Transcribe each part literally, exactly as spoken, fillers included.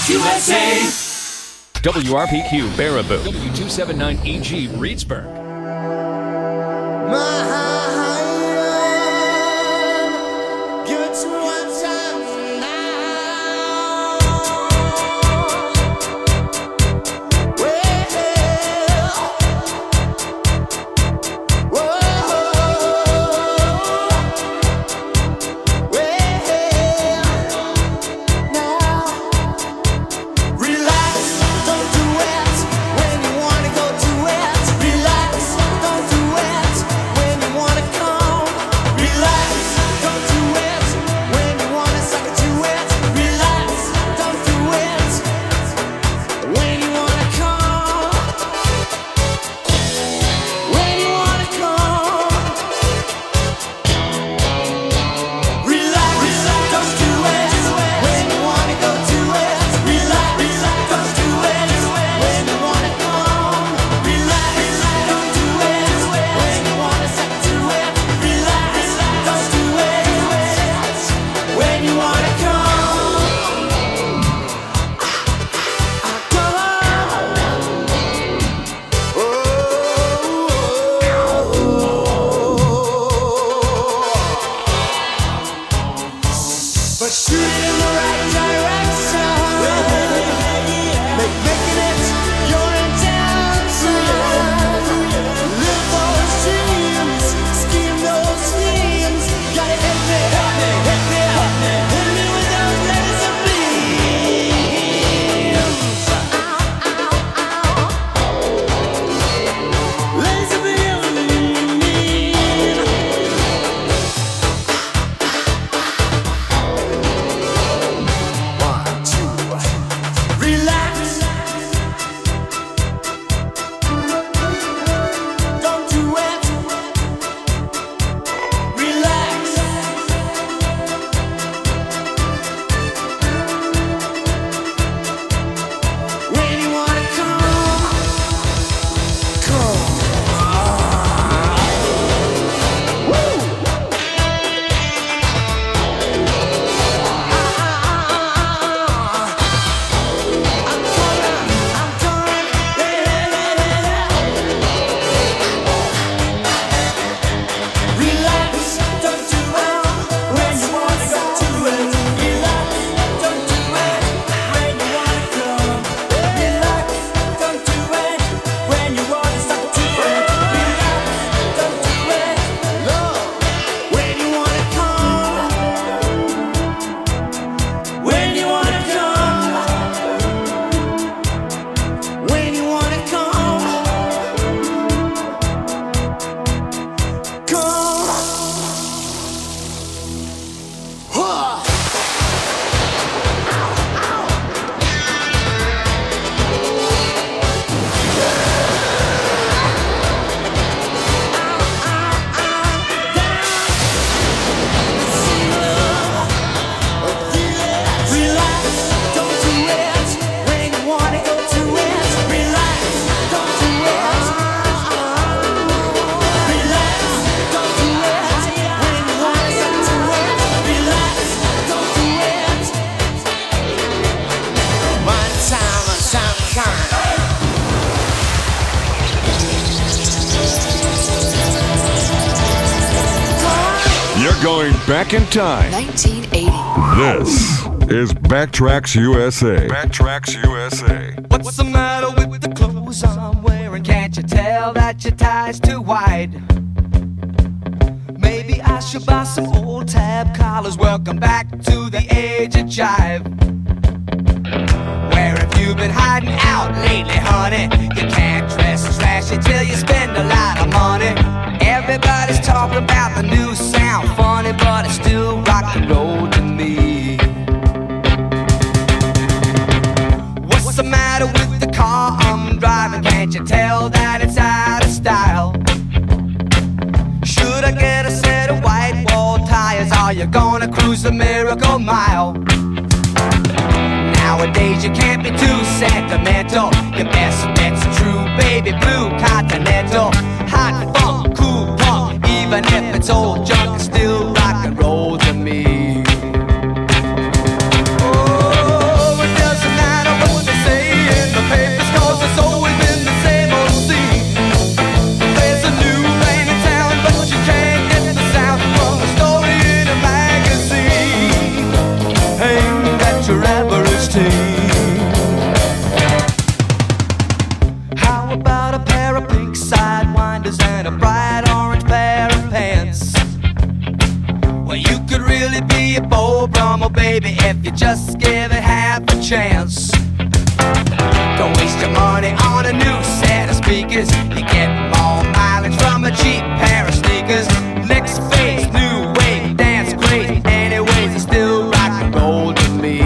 U S A. W R P Q Baraboo. W two seventy-nine E G Reedsburg. Give it to me one time now. Well, whoa, well, now. Relax, don't do it when you wanna go do it. Relax, don't do it when you wanna come. Relax, don't do it when you wanna suck it to it. Relax, don't do it when you wanna come. When you wanna come. Relax, don't do it when you wanna go do it. Relax, don't do it when you wanna come. Relax, don't do it when you wanna suck to it. Relax, don't do it when you wanna come. Come on. But shoot it in the right direction. Make making it your intention. Live those dreams, scheme those schemes. Gotta hit me, hit me, hit me, hit me with those laser beams. Laser beams. One, two, relax. Don't do it. Relax. When you wanna come, come. Relax, don't do it when you wanna go to it. Relax, don't do it when you wanna come. Relax, don't do it when you wanna suck to it. Relax, don't do it, love, when you wanna come. When you wanna come. When you wanna come. Come. Huh. Relax, don't do it when you wanna go to it. Relax, don't do it. Relax, don't do it when you wanna suck to it. Relax, don't do it. One time, one time, time. You're going back in time. nineteen eighty. This is Backtracks U S A. Backtracks U S A. What's the matter with the clothes I'm wearing? Can't you tell that your tie's too wide? Maybe I should buy some old tab collars. Welcome back to the age of jive. Where have you been hiding out lately, honey? You can't dress as flashy till you spend a lot of money. Everybody's talking about the new sound, funny, but it's still rock and roll to me. What's the matter with the car I'm driving? Can't you tell that it's out of style? Should I get a set of white wall tires? Are you gonna cruise the Miracle Mile? Nowadays you can't be too sentimental. Your best bet's a true baby blue Continental. Hot funk, cool punk, even if it's old junk, it's still rock and roll to me. Oh, it doesn't matter you just give it half a chance. Don't waste your money on a new set of speakers. You get more mileage from a cheap pair of sneakers. Next phase, new wave, dance crazy. Anyways, it's still rock and roll to me.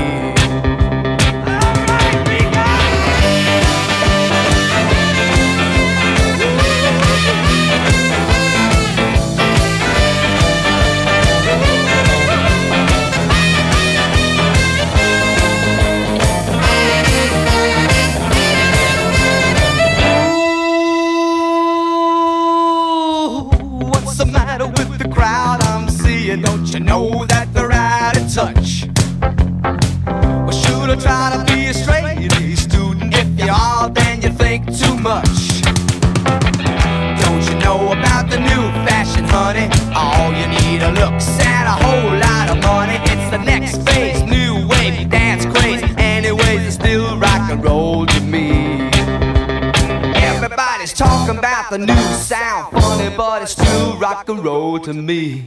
Don't you know that they're out of touch? Well, should I try to be a straight A student? If you are, then you think too much. Don't you know about the new fashion, honey? All you need are looks and a whole lot of money. It's the next phase, new wave, dance craze. Anyways, it's still rock and roll to me. Everybody's talking about the new sound, funny, but it's still rock and roll to me.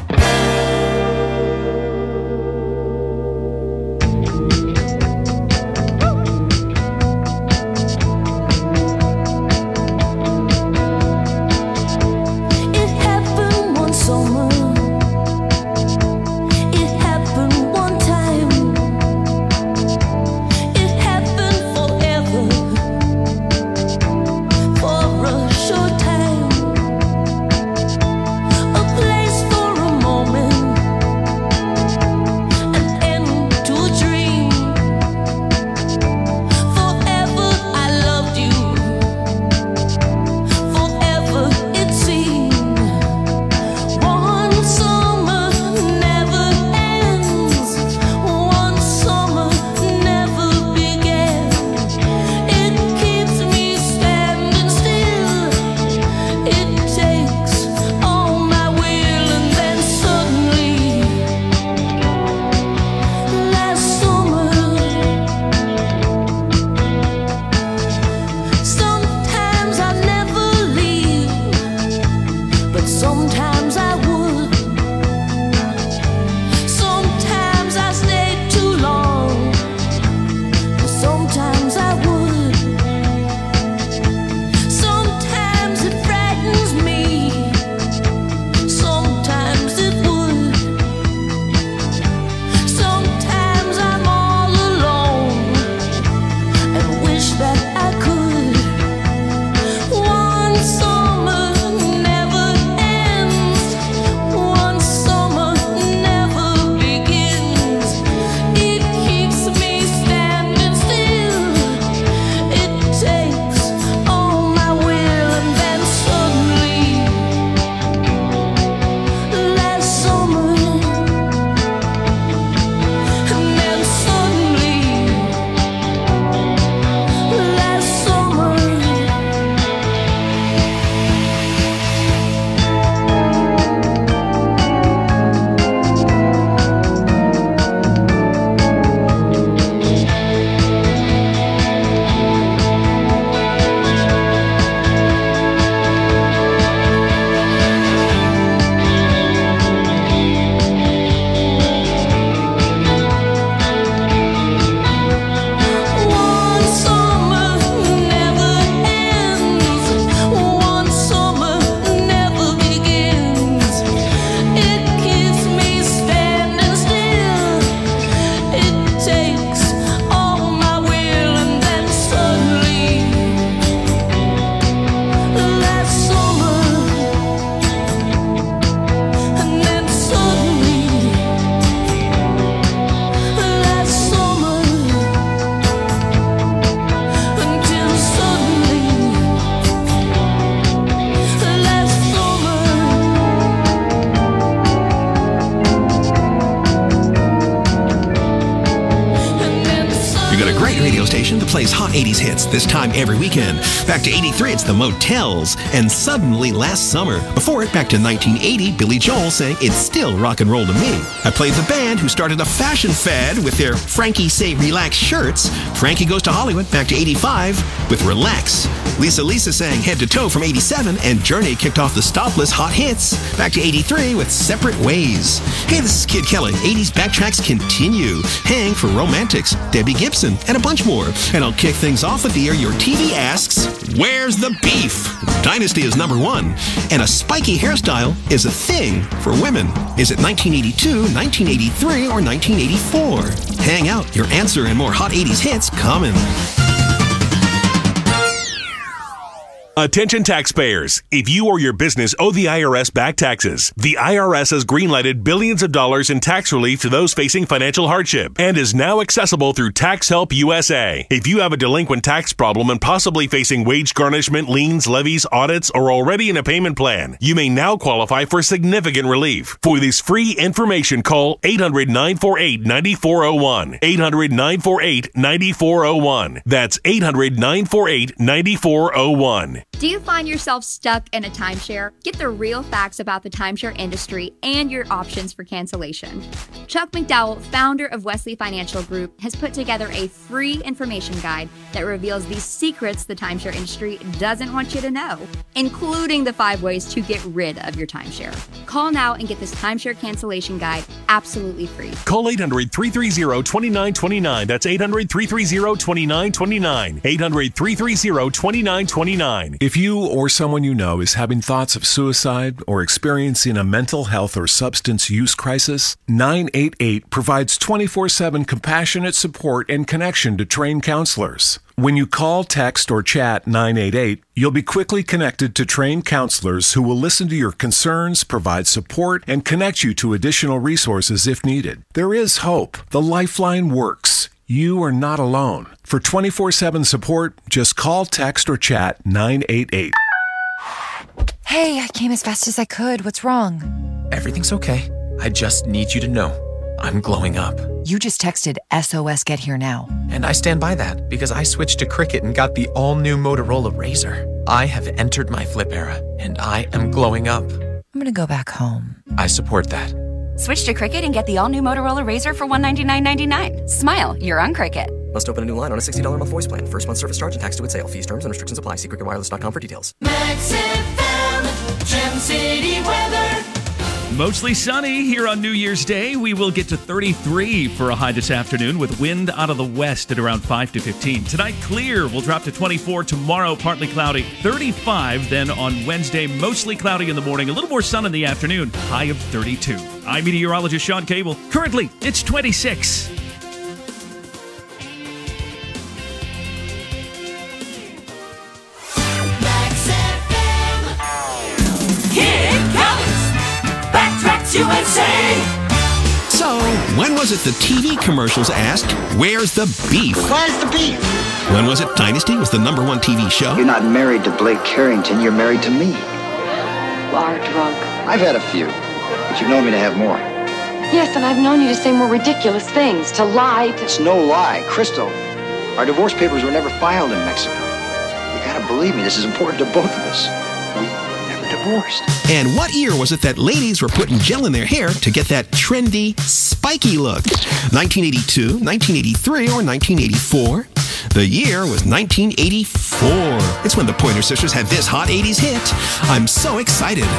station that plays hot eighties hits this time every weekend. Back to eighty-three, it's the Motels, and Suddenly Last Summer. Before it, back to nineteen eighty, Billy Joel saying It's Still Rock and Roll to Me. I played the band who started a fashion fad with their Frankie Say Relax shirts. Frankie Goes to Hollywood, back to eighty-five with Relax. Lisa Lisa sang Head to Toe from eighty-seven, and Journey kicked off the Stopless Hot Hits. Back to eighty-three with Separate Ways. Hey, this is Kid Kelly. eighties Backtracks continue. Hang for Romantics, Debbie Gibson, and a bunch more. And I'll kick things off with the year your T V asks, where's the beef? Dynasty is number one. And a spiky hairstyle is a thing for women. Is it nineteen eighty-two, nineteen eighty-three, or nineteen eighty-four? Hang out. Your answer and more hot eighties hits coming. Attention taxpayers. If you or your business owe the I R S back taxes, the I R S has greenlighted billions of dollars in tax relief to those facing financial hardship and is now accessible through Tax Help U S A. If you have a delinquent tax problem and possibly facing wage garnishment, liens, levies, audits, or already in a payment plan, you may now qualify for significant relief. For this free information, call eight hundred, nine four eight, nine four zero one. eight hundred, nine four eight, nine four zero one. That's eight hundred, nine four eight, nine four zero one. Do you find yourself stuck in a timeshare? Get the real facts about the timeshare industry and your options for cancellation. Chuck McDowell, founder of Wesley Financial Group, has put together a free information guide that reveals the secrets the timeshare industry doesn't want you to know, including the five ways to get rid of your timeshare. Call now and get this timeshare cancellation guide absolutely free. Call eight hundred, three three zero, two nine two nine. That's eight hundred, three three zero, two nine two nine. eight hundred, three three zero, two nine two nine. If you or someone you know is having thoughts of suicide or experiencing a mental health or substance use crisis, nine eight eight provides twenty-four seven compassionate support and connection to trained counselors. When you call, text, or chat nine eight eight, you'll be quickly connected to trained counselors who will listen to your concerns, provide support, and connect you to additional resources if needed. There is hope. The Lifeline works. You are not alone. For twenty-four seven support, just call, text, or chat nine eight eight. Hey, I came as fast as I could. What's wrong? Everything's okay. I just need you to know I'm glowing up. You just texted S O S Get Here Now. And I stand by that because I switched to Cricket and got the all-new Motorola Razr. I have entered my flip era, and I am glowing up. I'm gonna go back home. I support that. Switch to Cricket and get the all-new Motorola Razr for one hundred ninety-nine ninety-nine. Smile, you're on Cricket. Must open a new line on a sixty dollars a month voice plan. First month service charge and tax to its sale. Fees, terms, and restrictions apply. See cricket wireless dot com for details. Max F M, Gem City weather. Mostly sunny here on New Year's Day. We will get to thirty-three for a high this afternoon with wind out of the west at around five to fifteen. Tonight, clear. We'll drop to twenty-four. Tomorrow, partly cloudy. thirty-five. Then on Wednesday, mostly cloudy in the morning. A little more sun in the afternoon. High of thirty-two. I'm meteorologist Sean Cable. Currently, it's twenty-six. U S A. So, when was it the T V commercials asked, where's the beef? Where's the beef? When was it Dynasty was the number one T V show? You're not married to Blake Carrington, you're married to me. You are drunk. I've had a few, but you've known me to have more. Yes, and I've known you to say more ridiculous things, to lie, to... It's no lie. Crystal, our divorce papers were never filed in Mexico. You gotta believe me, this is important to both of us. Divorced. And what year was it that ladies were putting gel in their hair to get that trendy, spiky look? nineteen eighty-two, nineteen eighty-three, or nineteen eighty-four? The year was nineteen eighty-four. It's when the Pointer Sisters had this hot eighties hit. I'm so excited.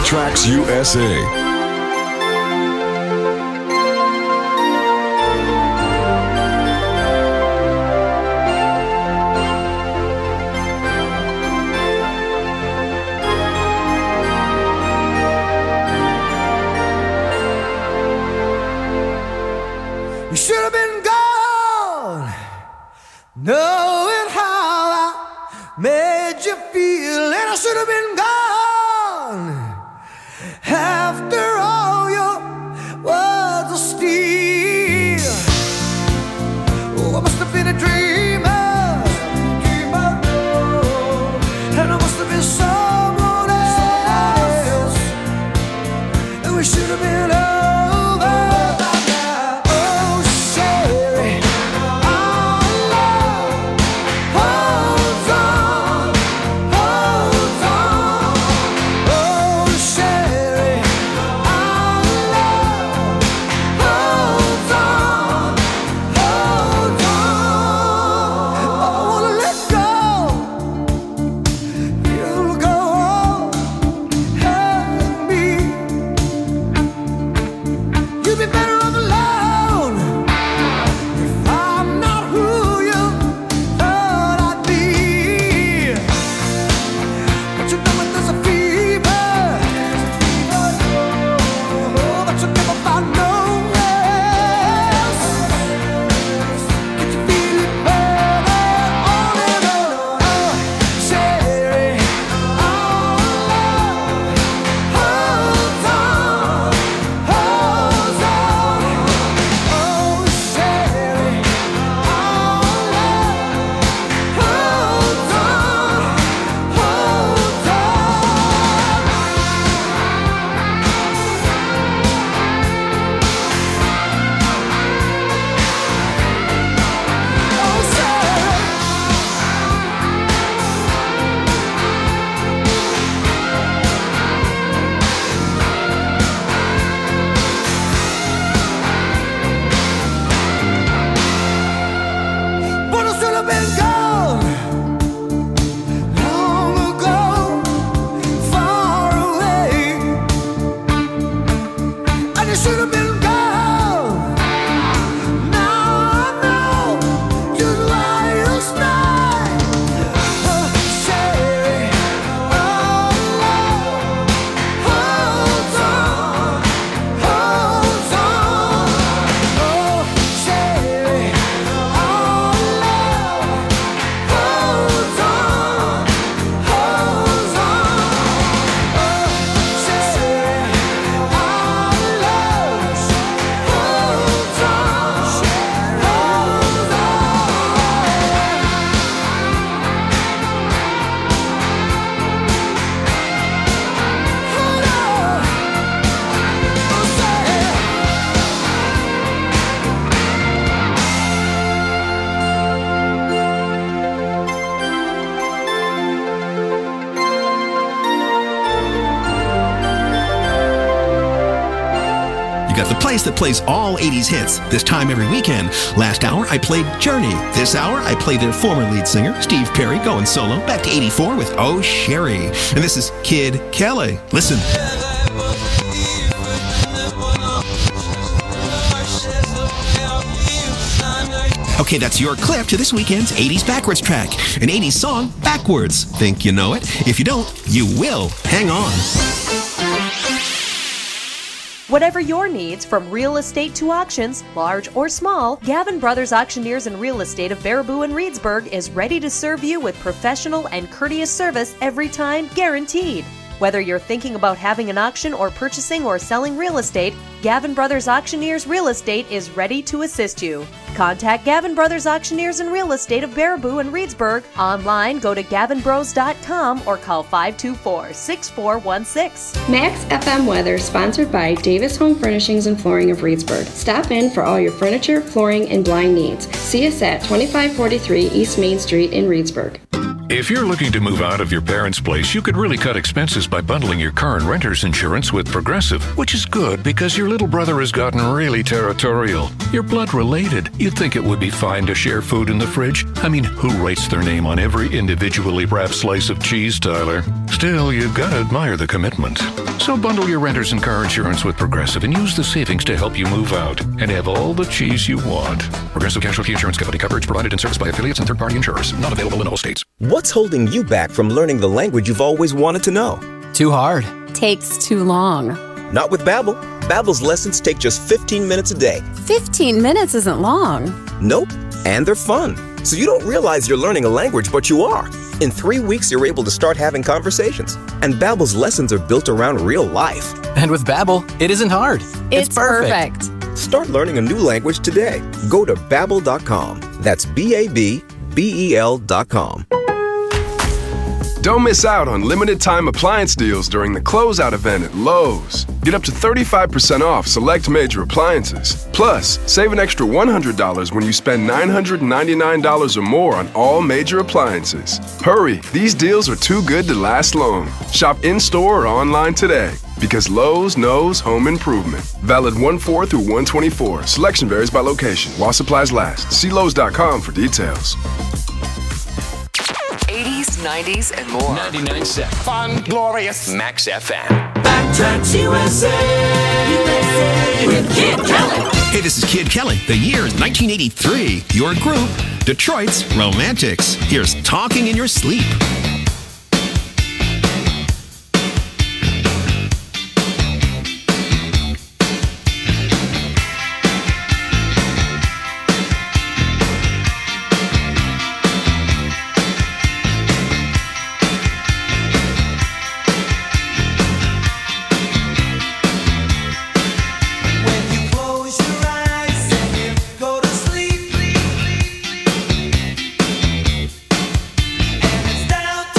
Backtracks U S A. You should have been gone, knowing how I made you feel, and I should have been gone after all your words of steel. Oh, I must have been a dreamer, dreamer, and I must have been someone else, and we should have been over. That plays all eighties hits this time every weekend. Last hour, I played Journey. This hour, I played their former lead singer, Steve Perry, going solo. Back to eighty-four with Oh Sherry. And this is Kid Kelly. Listen. Okay, that's your clip to this weekend's eighties Backwards track. An eighties song backwards. Think you know it? If you don't, you will. Hang on. Whatever your needs, from real estate to auctions, large or small, Gavin Brothers Auctioneers and Real Estate of Baraboo and Reedsburg is ready to serve you with professional and courteous service every time, guaranteed. Whether you're thinking about having an auction or purchasing or selling real estate, Gavin Brothers Auctioneers Real Estate is ready to assist you. Contact Gavin Brothers Auctioneers and Real Estate of Baraboo and Reedsburg. Online, go to gavin bros dot com or call five two four, six four one six. Max F M Weather, sponsored by Davis Home Furnishings and Flooring of Reedsburg. Stop in for all your furniture, flooring, and blind needs. See us at twenty-five forty-three East Main Street in Reedsburg. If you're looking to move out of your parents' place, you could really cut expenses by bundling your car and renter's insurance with Progressive, which is good because your little brother has gotten really territorial. You're blood related. You'd think it would be fine to share food in the fridge. I mean, who writes their name on every individually wrapped slice of cheese, Tyler? Still, you've got to admire the commitment. So bundle your renter's and car insurance with Progressive and use the savings to help you move out and have all the cheese you want. Progressive Casualty Insurance Company. Coverage provided and serviced by affiliates and third-party insurers. Not available in all states. What's holding you back from learning the language you've always wanted to know? Too hard. Takes too long. Not with Babbel. Babbel's lessons take just fifteen minutes a day. fifteen minutes isn't long. Nope. And they're fun. So you don't realize you're learning a language, but you are. In three weeks, you're able to start having conversations. And Babbel's lessons are built around real life. And with Babbel, it isn't hard. It's, it's perfect. perfect. Start learning a new language today. Go to babbel dot com. That's B A B B E L dot com. Don't miss out on limited time appliance deals during the closeout event at Lowe's. Get up to thirty-five percent off select major appliances. Plus, save an extra one hundred dollars when you spend nine hundred ninety-nine dollars or more on all major appliances. Hurry, these deals are too good to last long. Shop in-store or online today. Because Lowe's knows home improvement. Valid one four through one twenty-four. Selection varies by location. While supplies last. See Lowe's dot com for details. eighties, nineties, and more. ninety-nine point seven. Fun, glorious. Max F M. Backtracks U S A. With Kid Kelly. Hey, this is Kid Kelly. The year is nineteen eighty-three. Your group, Detroit's Romantics. Here's Talking in Your Sleep. Down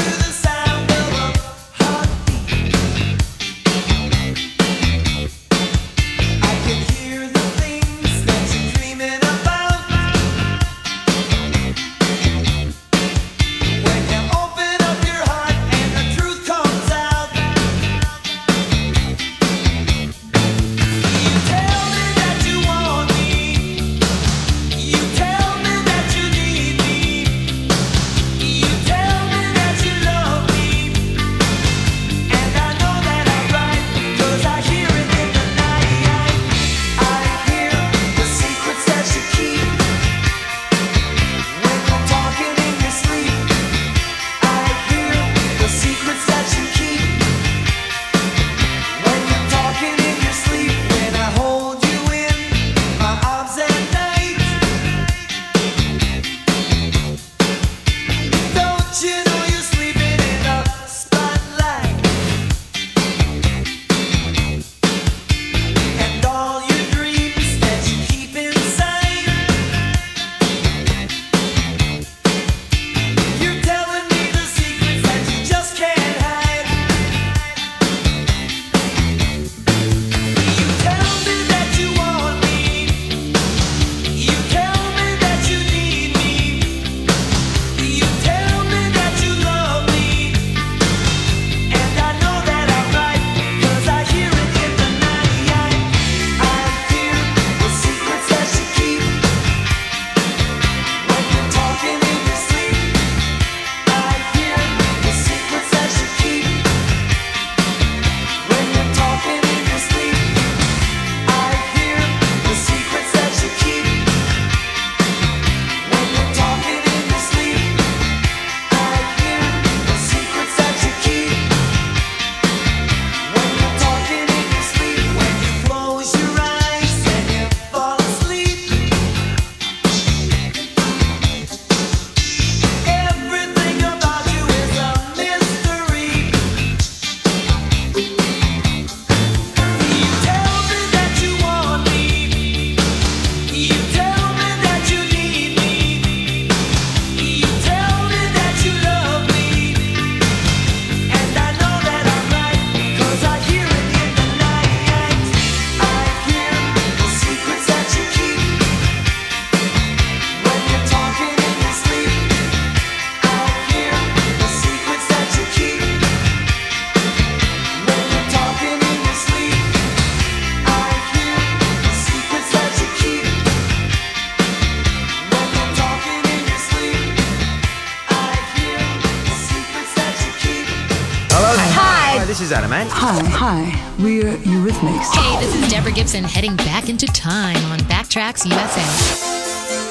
is Adam Ant. Hi, hi. We're Eurythmics. Hey, this is Deborah Gibson heading back into time on Backtracks U S A.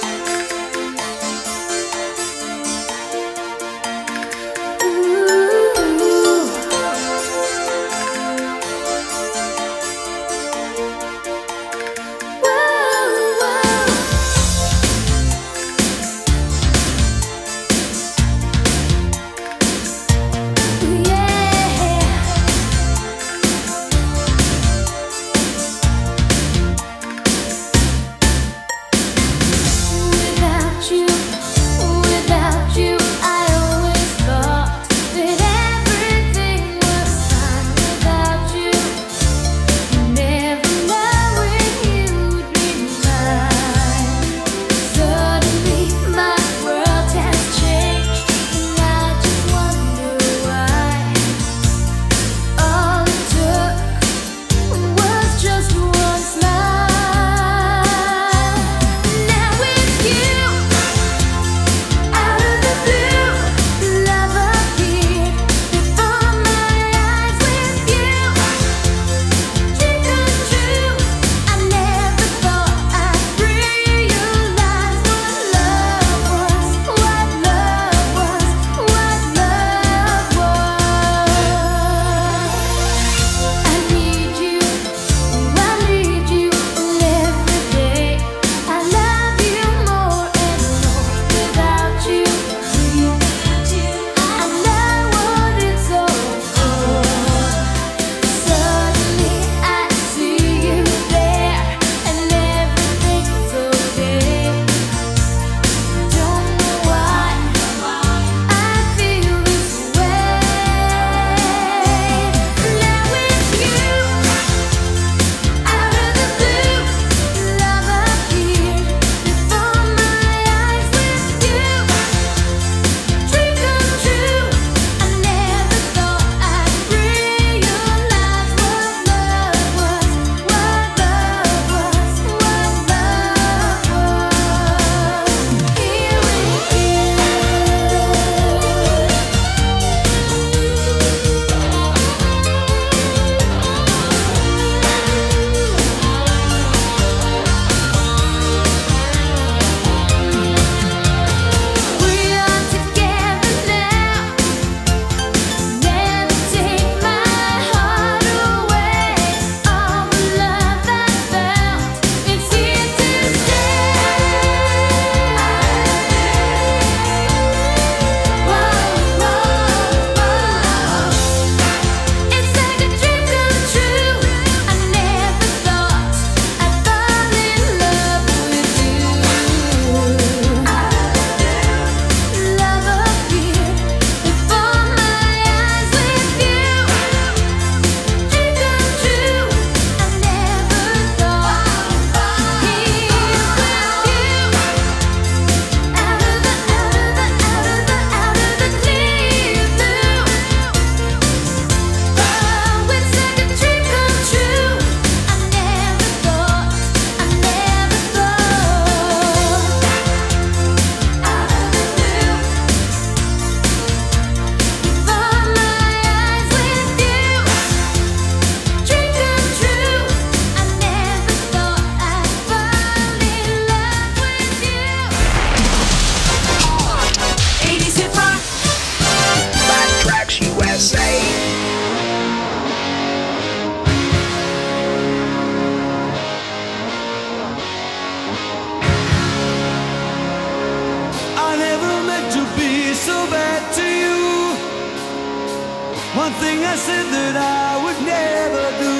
One thing I said that I would never do.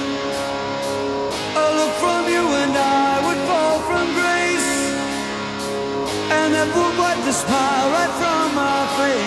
A look from you and I would fall from grace, and that would wipe the smile right from my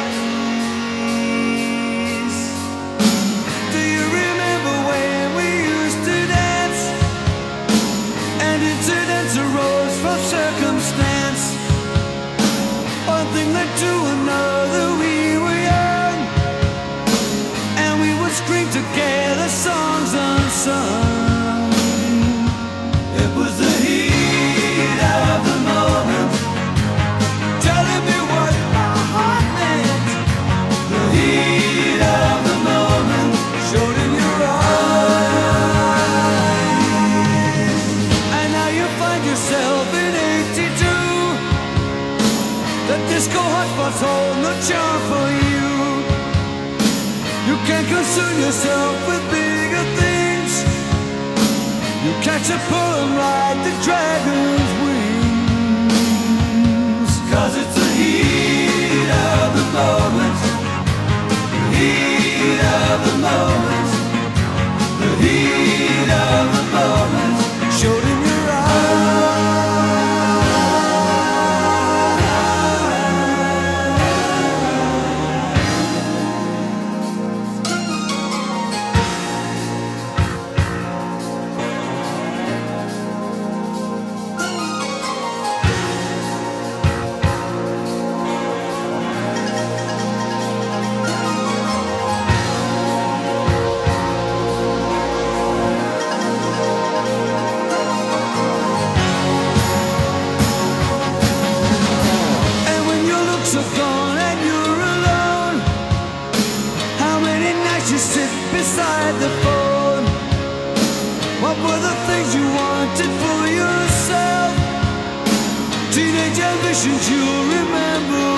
face. Do you remember when we used to dance, and incidents arose from circumstance? One thing led to another, we were young, and we would scream together songs unsung. It was the heat of the moment, telling me what my heart meant. Catch a pull and ride the dragon's wings. Cause it's the heat of the moment. The heat of the moment. The heat of the moment. Showed in your beside the phone. What were the things you wanted for yourself? Teenage ambitions you'll remember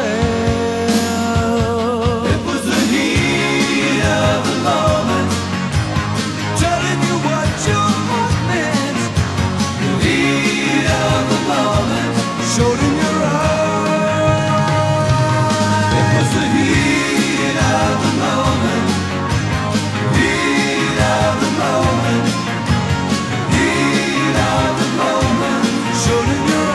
well. It was the heat of the moment, telling you what your heart meant. The heat of the moment showed in your eyes. It was the heat of the moment. Heat of the moment, heat of the moment, showed in your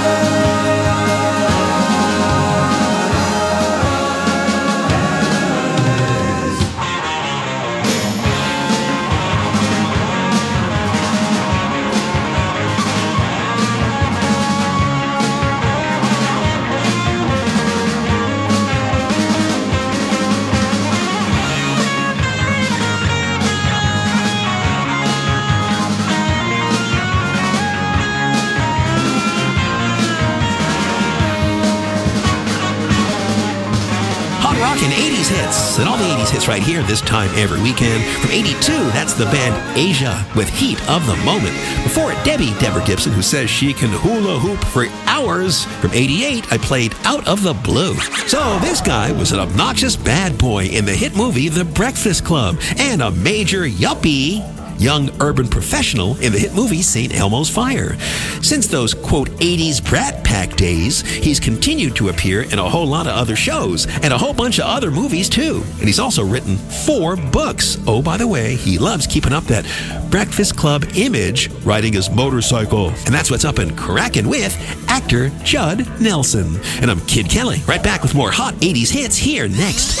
And eighties hits, and all the eighties hits right here this time every weekend. From eighty-two, that's the band Asia with Heat of the Moment. Before it, Debbie Deborah Gibson, who says she can hula hoop for hours. From eighty-eight, I played Out of the Blue. So this guy was an obnoxious bad boy in the hit movie The Breakfast Club, and a major yuppie young urban professional in the hit movie Saint Elmo's Fire. Since those, quote, eighties Brat Pack days, he's continued to appear in a whole lot of other shows and a whole bunch of other movies, too. And he's also written four books. Oh, by the way, he loves keeping up that Breakfast Club image, riding his motorcycle. And that's what's up and cracking with actor Judd Nelson. And I'm Kid Kelly, right back with more hot eighties hits here next.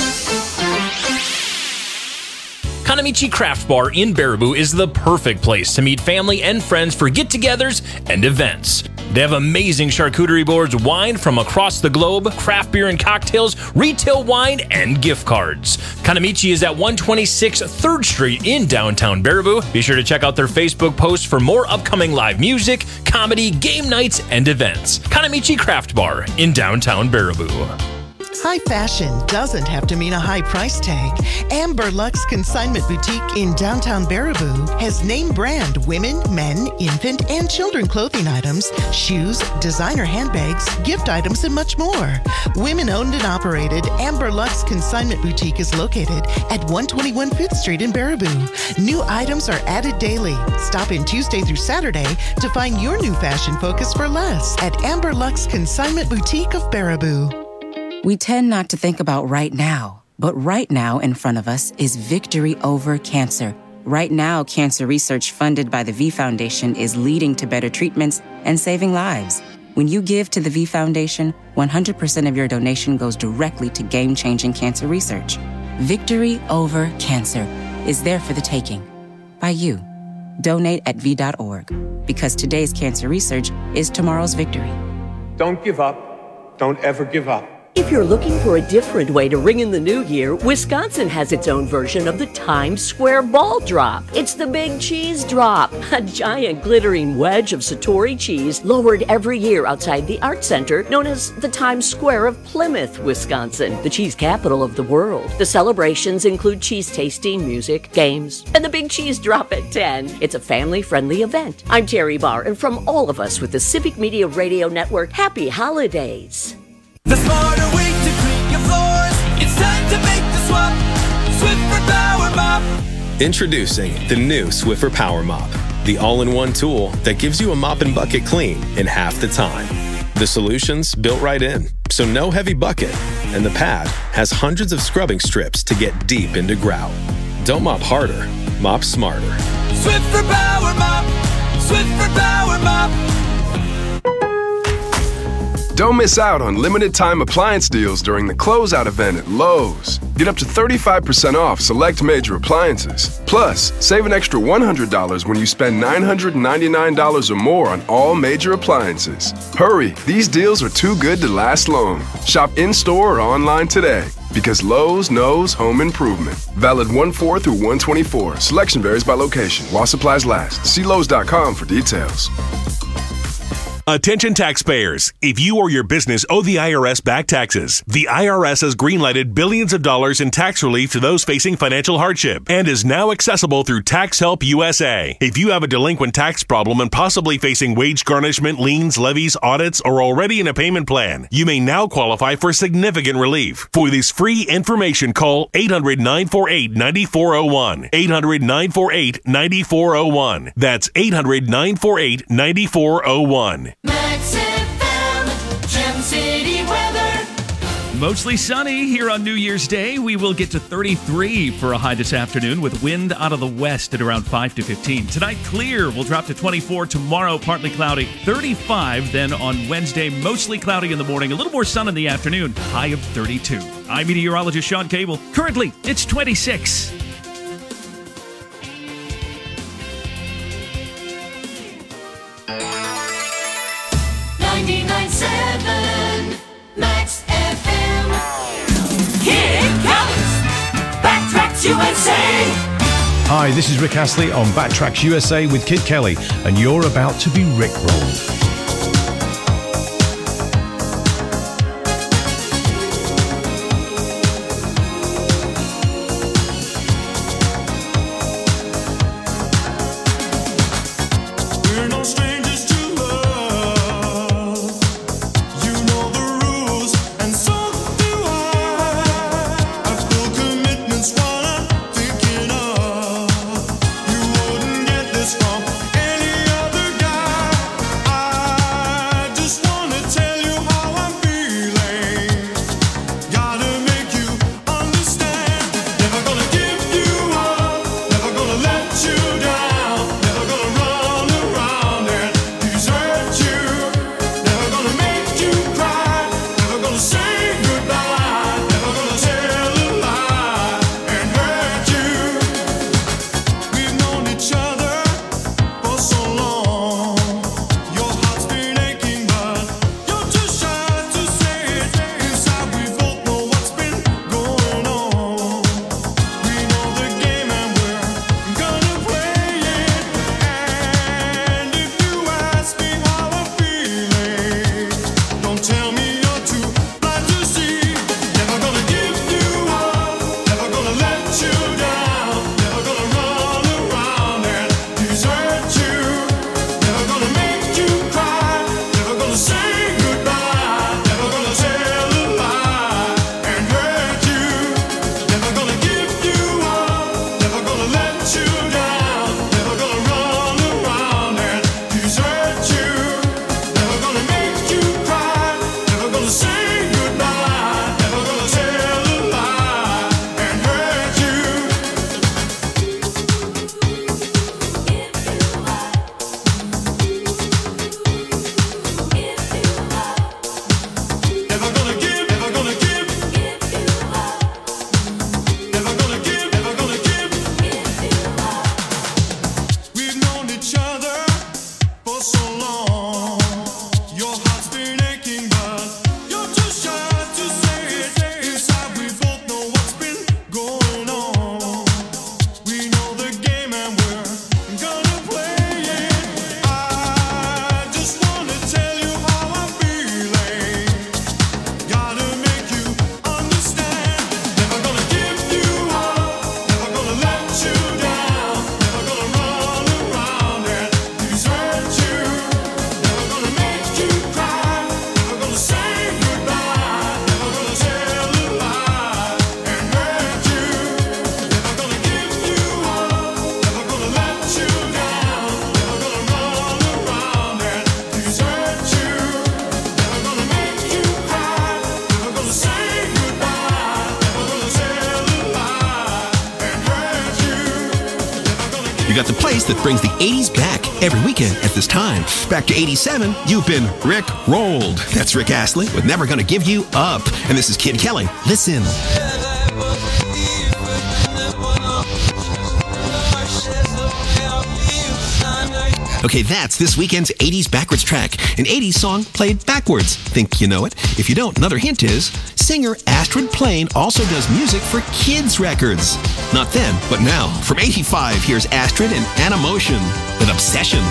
Kanamichi Craft Bar in Baraboo is the perfect place to meet family and friends for get-togethers and events. They have amazing charcuterie boards, wine from across the globe, craft beer and cocktails, retail wine, and gift cards. Kanamichi is at one twenty-six third Street in downtown Baraboo. Be sure to check out their Facebook posts for more upcoming live music, comedy, game nights, and events. Kanamichi Craft Bar in downtown Baraboo. High fashion doesn't have to mean a high price tag. Amber Lux Consignment Boutique in downtown Baraboo has name brand women, men, infant, and children clothing items, shoes, designer handbags, gift items, and much more. Women owned and operated, Amber Lux Consignment Boutique is located at one twenty-one fifth Street in Baraboo. New items are added daily. Stop in Tuesday through Saturday to find your new fashion focus for less at Amber Lux Consignment Boutique of Baraboo. We tend not to think about right now, but right now in front of us is victory over cancer. Right now, cancer research funded by the V Foundation is leading to better treatments and saving lives. When you give to the V Foundation, one hundred percent of your donation goes directly to game-changing cancer research. Victory over cancer is there for the taking by you. Donate at V dot org, because today's cancer research is tomorrow's victory. Don't give up. Don't ever give up. If you're looking for a different way to ring in the new year, Wisconsin has its own version of the Times Square Ball Drop. It's the Big Cheese Drop, a giant glittering wedge of Satori cheese lowered every year outside the Art Center, known as the Times Square of Plymouth, Wisconsin, the cheese capital of the world. The celebrations include cheese tasting, music, games, and the Big Cheese Drop at ten. It's a family-friendly event. I'm Terry Barr, and from all of us with the Civic Media Radio Network, happy holidays. The smarter way to clean your floors. It's time to make the swap. Swiffer Power Mop. Introducing the new Swiffer Power Mop. the all-in-one tool that gives you a mop and bucket clean in half the time. The solution's built right in, so no heavy bucket, and the pad has hundreds of scrubbing strips to get deep into grout. Don't mop harder, mop smarter. Swiffer Power Mop! Swiffer Power Mop! Don't miss out on limited-time appliance deals during the closeout event at Lowe's. Get up to thirty-five percent off select major appliances. Plus, save an extra one hundred dollars when you spend nine hundred ninety-nine dollars or more on all major appliances. Hurry, these deals are too good to last long. Shop in-store or online today, because Lowe's knows home improvement. Valid one four through one twenty-four. Selection varies by location. While supplies last. See Lowe's dot com for details. Attention taxpayers. If you or your business owe the I R S back taxes, the I R S has greenlighted billions of dollars in tax relief to those facing financial hardship and is now accessible through Tax Help U S A. If you have a delinquent tax problem and possibly facing wage garnishment, liens, levies, audits, or already in a payment plan, you may now qualify for significant relief. For this free information, call eight hundred, nine four eight, nine four zero one. eight hundred, nine four eight, nine four zero one. That's eight hundred, nine four eight, nine four zero one. Max F M, Gem City weather. Mostly sunny here on New Year's Day. We will get to thirty-three for a high this afternoon with wind out of the west at around five to fifteen. Tonight, clear. We'll drop to twenty-four. Tomorrow, partly cloudy. thirty-five. Then on Wednesday, mostly cloudy in the morning. A little more sun in the afternoon. High of thirty-two. I'm meteorologist Sean Cable. Currently, it's twenty-six. ninety-nine point seven Max F M. Here it comes! Backtracks U S A. Hi, this is Rick Astley on Backtracks U S A with Kid Kelly, and you're about to be rickrolled. From any other guy. I place that brings the eighties back every weekend at this time. Back to eighty-seven, you've been Rick rolled. That's Rick Astley with Never Gonna Give You Up. And this is Kid Kelly. Listen. Okay, that's this weekend's eighties backwards track. An eighties song played backwards. Think you know it? If you don't, another hint is singer Astrid Plain also does music for kids' records. Not then, but now. From eighty-five, here's Astrid and Anna Motion with Obsession.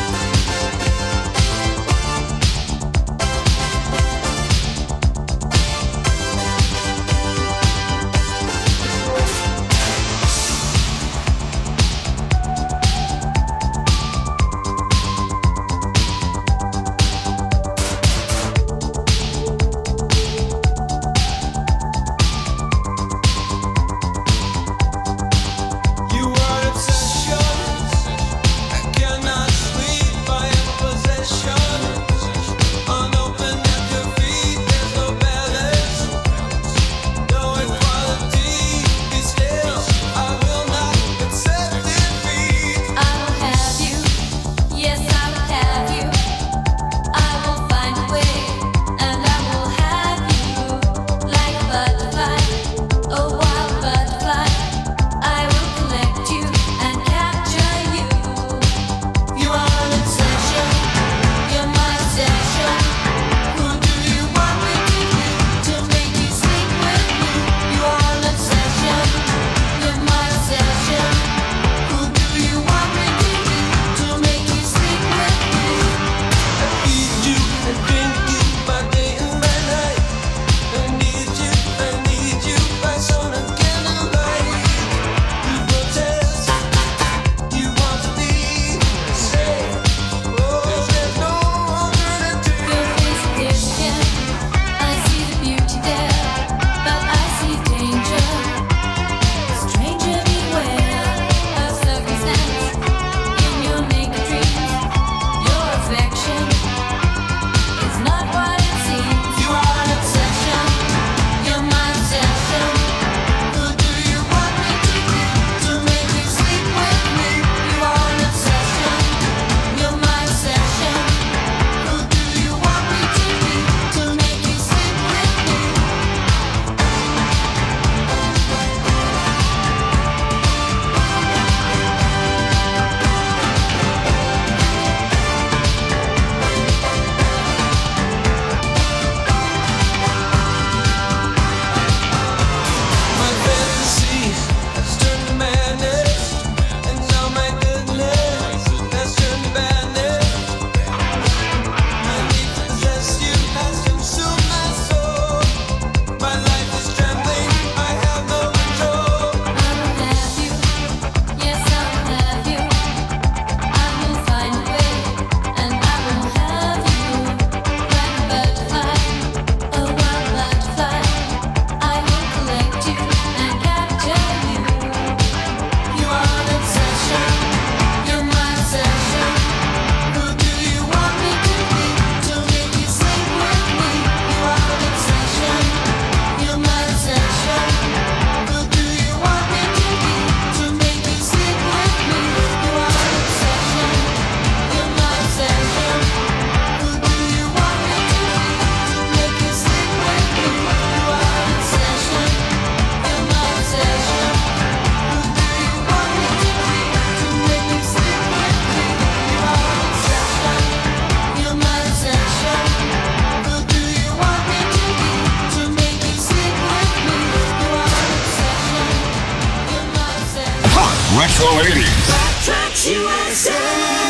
Retro eighties. Backtracks U S A.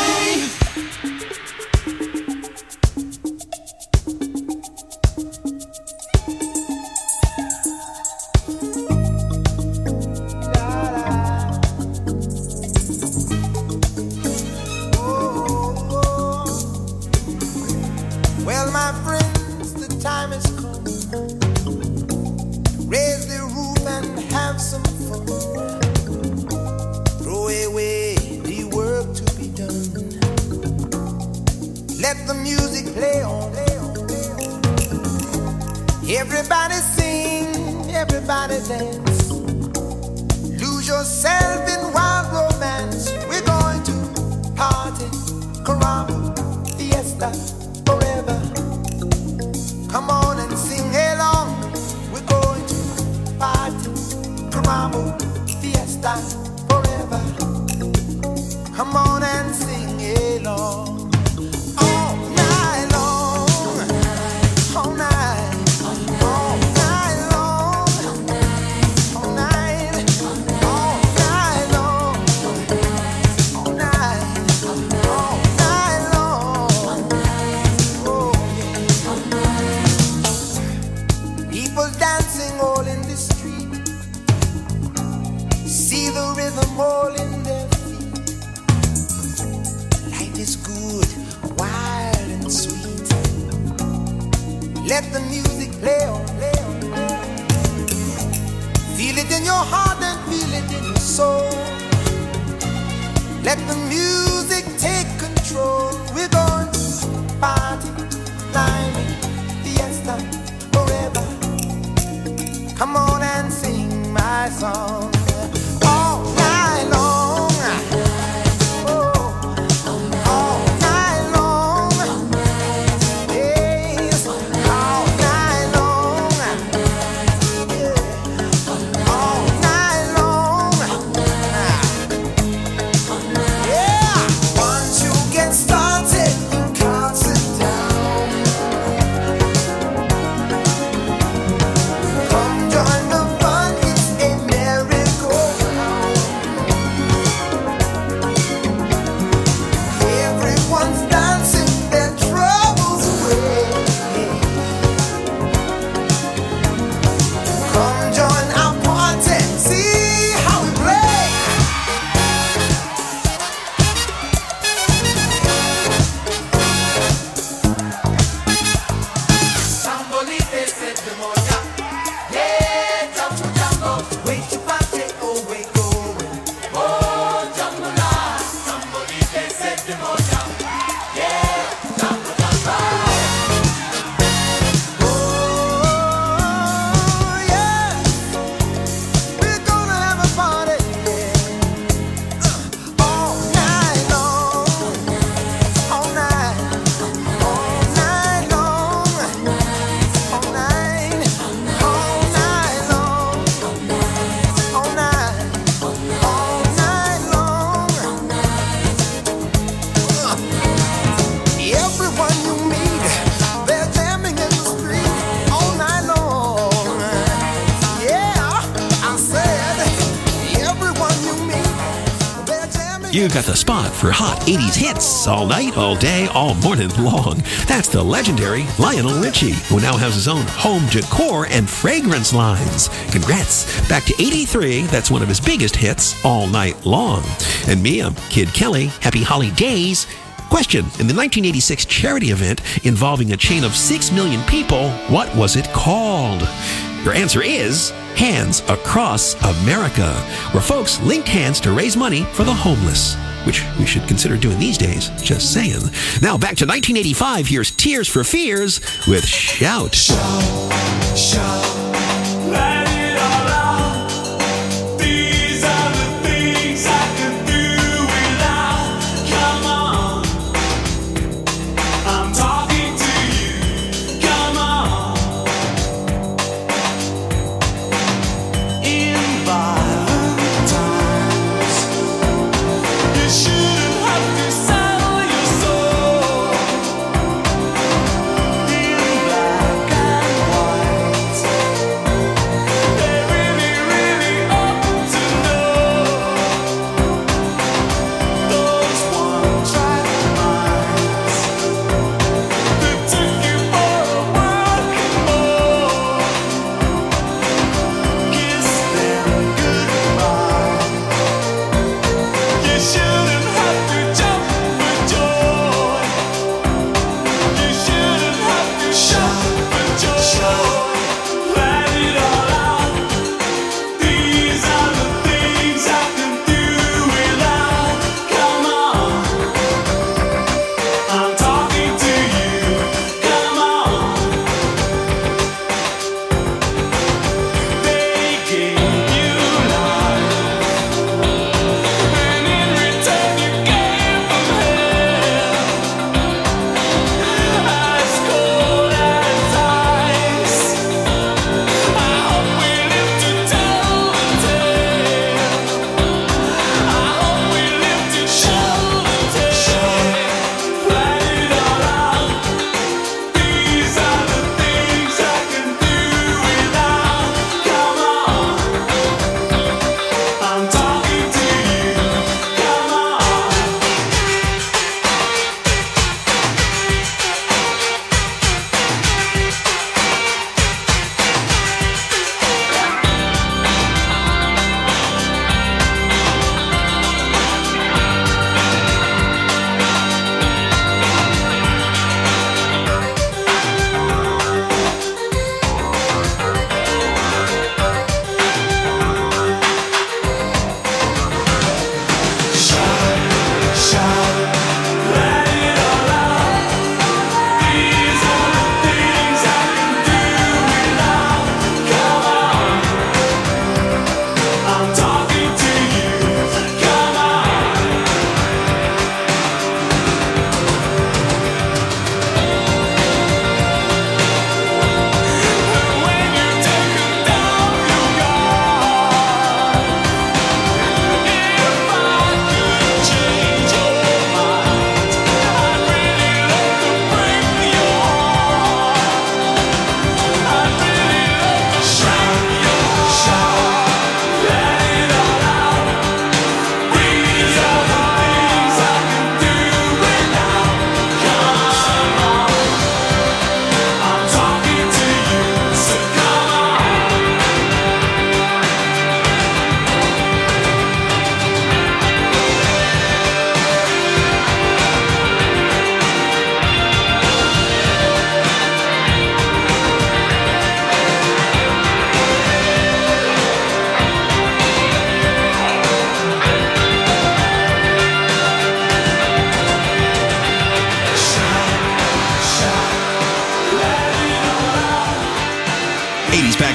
Well, my friends, the time has come. Raise the roof and have some fun. Throw away the work to be done. Let the music play on. Everybody sing, everybody dance. Lose yourself in wild romance. We're going to Let the music play on, play on, play on. Feel it in your heart and feel it in your soul. Let the music take control. We're going to party, climbing, fiesta, forever. Come on and sing my song all night long. Oh, all night long. Yes, all night long. Yeah, all night long. Yeah, once you get started, you can't sit down. Come join the fun, it's a merry-go-round. Everyone's dancing their troubles away. Come join our party, see how we play. Sambolite se demoja, yeah, jambo jambo, wait to party, oh wait going, oh jambo la, sambolite se demoja, yeah, jambo jambo, oh yeah, we're gonna have a party, yeah, all night long, all night, all night long. All night, all night long, all night, all night long. Everyone you meet, they're jamming in the street all night long. Yeah, I said, everyone you meet, they're jamming. You got the spot for hot eighties hits all night, all day, all morning long. That's the legendary Lionel Richie, who now has his own home decor and fragrance lines. Congrats. Back to eighty-three, that's one of his biggest hits all night long. And me, I'm Kid Kelly. Happy holidays. Question: in the nineteen eighty-six charity event involving a chain of six million people, what was it called? Your answer is Hands Across America, where folks linked hands to raise money for the homeless, which we should consider doing these days, just saying. Now back to nineteen eighty-five, here's Tears for Fears with Shout. Let it all out. These are the things I could do without. Come on, I'm talking to you. Come on. In violent times, you shouldn't have to sell your soul. In black and white,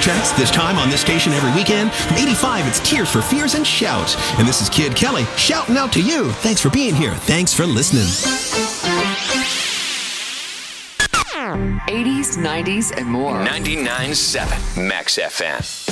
Backtracks, this time on this station every weekend. From eighty-five, it's Tears for Fears and Shout. And this is Kid Kelly shouting out to you. Thanks for being here. Thanks for listening. eighties, nineties, and more. ninety-nine point seven Max F M.